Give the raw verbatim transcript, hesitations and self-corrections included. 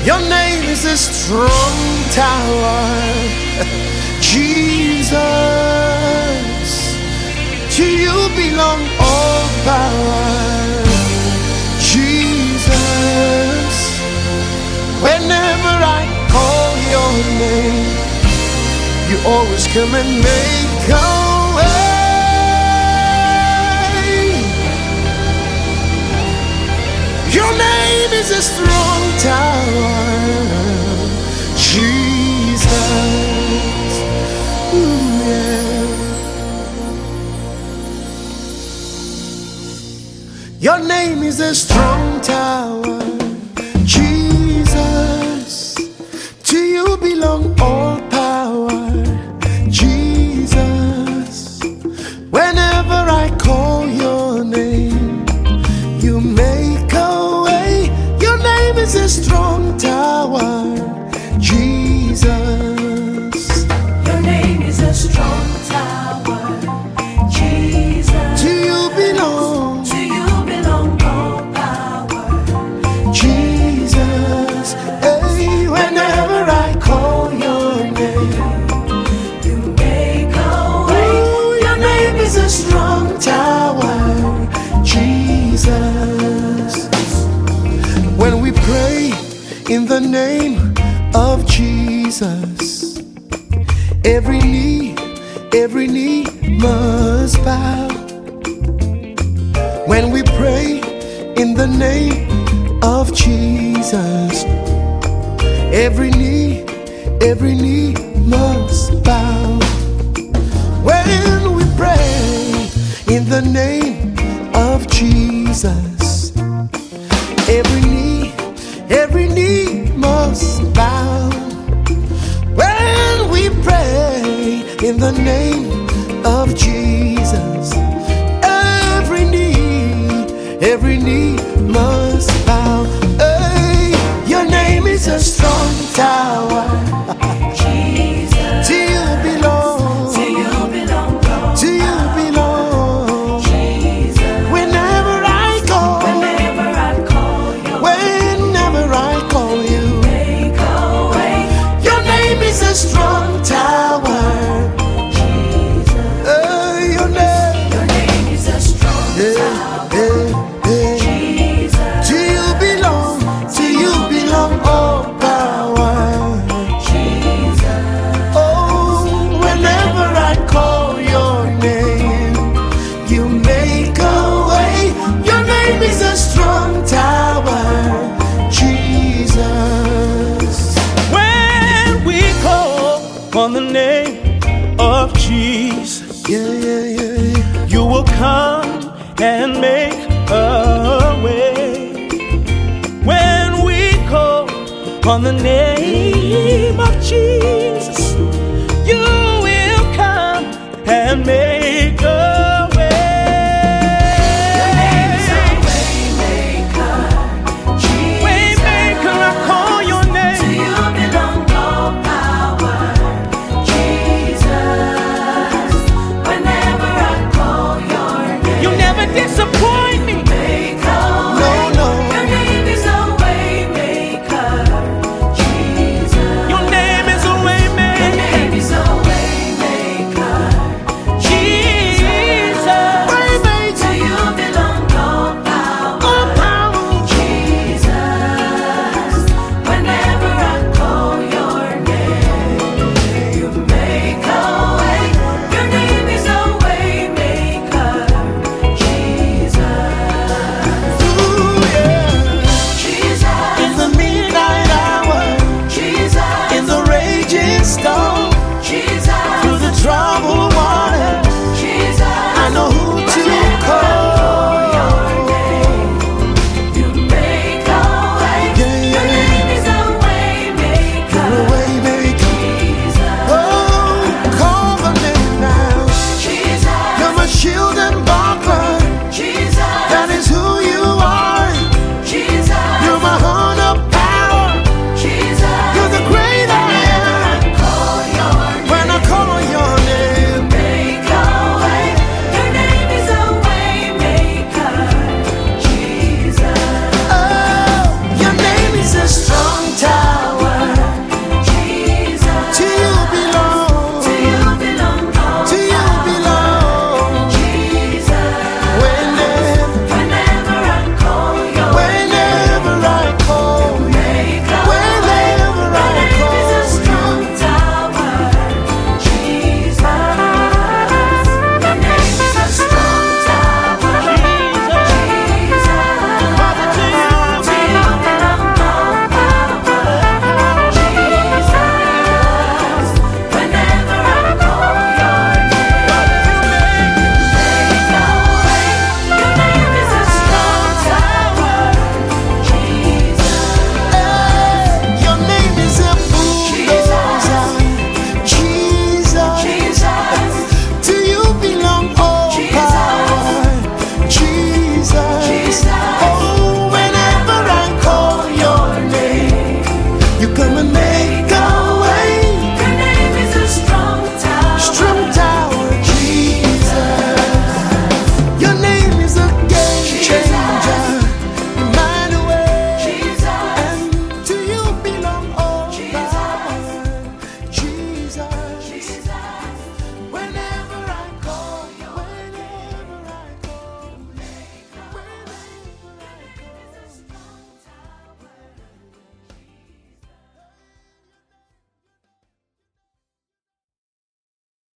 Your name is a strong tower, Jesus. To you belong all power, Jesus. Whenever I call your name, you always come and make a way. Your name is a strong tower, Jesus. Ooh, yeah. Your name is a strong tower, Jesus. To you belong all power, Jesus. Whenever I call your name, you make a way. Your name is a strong tower, Jesus. Your name is a strong tower, Jesus. To you belong, to you belong all power, Jesus. Hey, whenever I call your name, you make a way. ooh, your name is a strong tower, Jesus. When we pray in the name of Jesus, every knee, every knee must bow. When we pray in the name of Jesus, every knee, every knee must bow. When we pray in the name of Jesus, every knee, every knee must bow. When we pray in the name of Jesus, every knee, every knee must bow. Hey, your name is a strong tower, Jesus. to you belong, To you belong all to you belong. Jesus. Whenever I call, Whenever I call you, whenever I call you, make a way. your name is a strong tower. Jesus. Hey, your name, Your name is a strong hey, tower, hey, hey. Jesus. To you belong, to you belong all power. Jesus. Oh, whenever I call your name, you make a way. Your name is a strong tower, Jesus. When we call on the name of Jesus, Yeah, yeah, yeah, yeah. you will come and make a way. When we call on the name of Jesus, you will come and make a